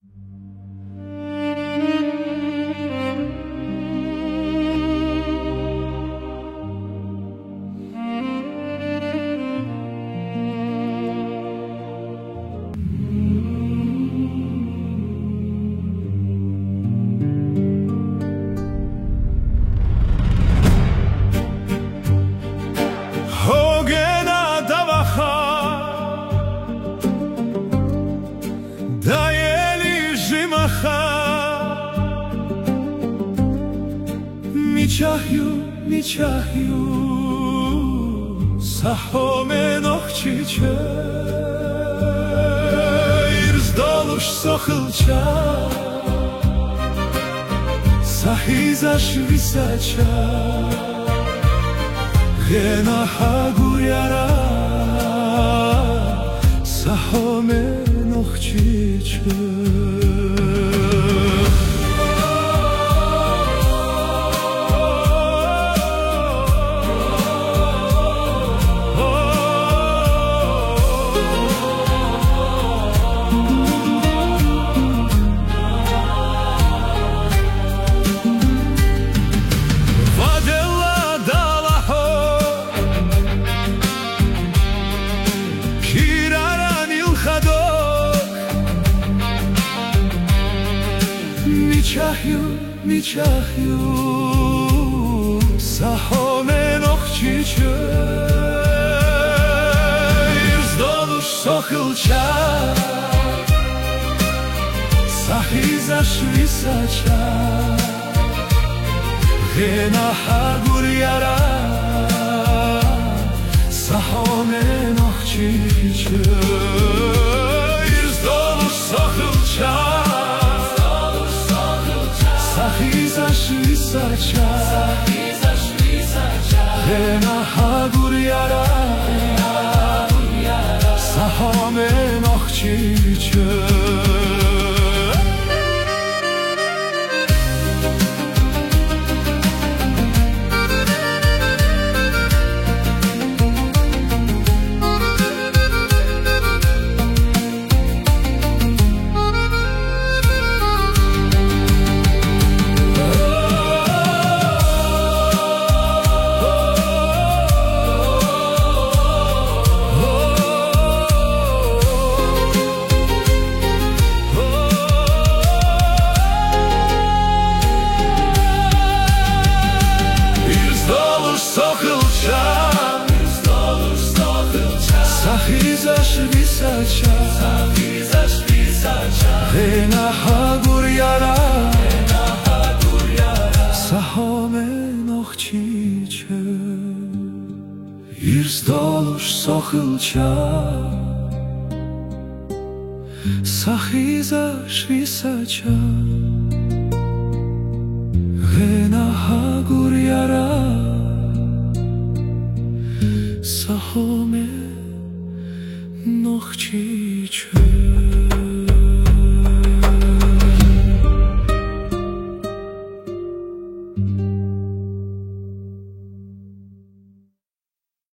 Miçahyu Sahome nochchiche Irzdolush sochilcha Sahizash visacha Gena haguriara Sahome nochchiche Miçahyu Sahome nochchiche Irzdolush sochilcha Sahizash visacha Gena haguriara Sahome nochchiche Irzdolush sochilcha Sahizash visacha Gena haguriara Sahome nochchiche Sahizash visacha Gena haguriara Sahome nochchiche Irzdolush sochilcha Sahizash visacha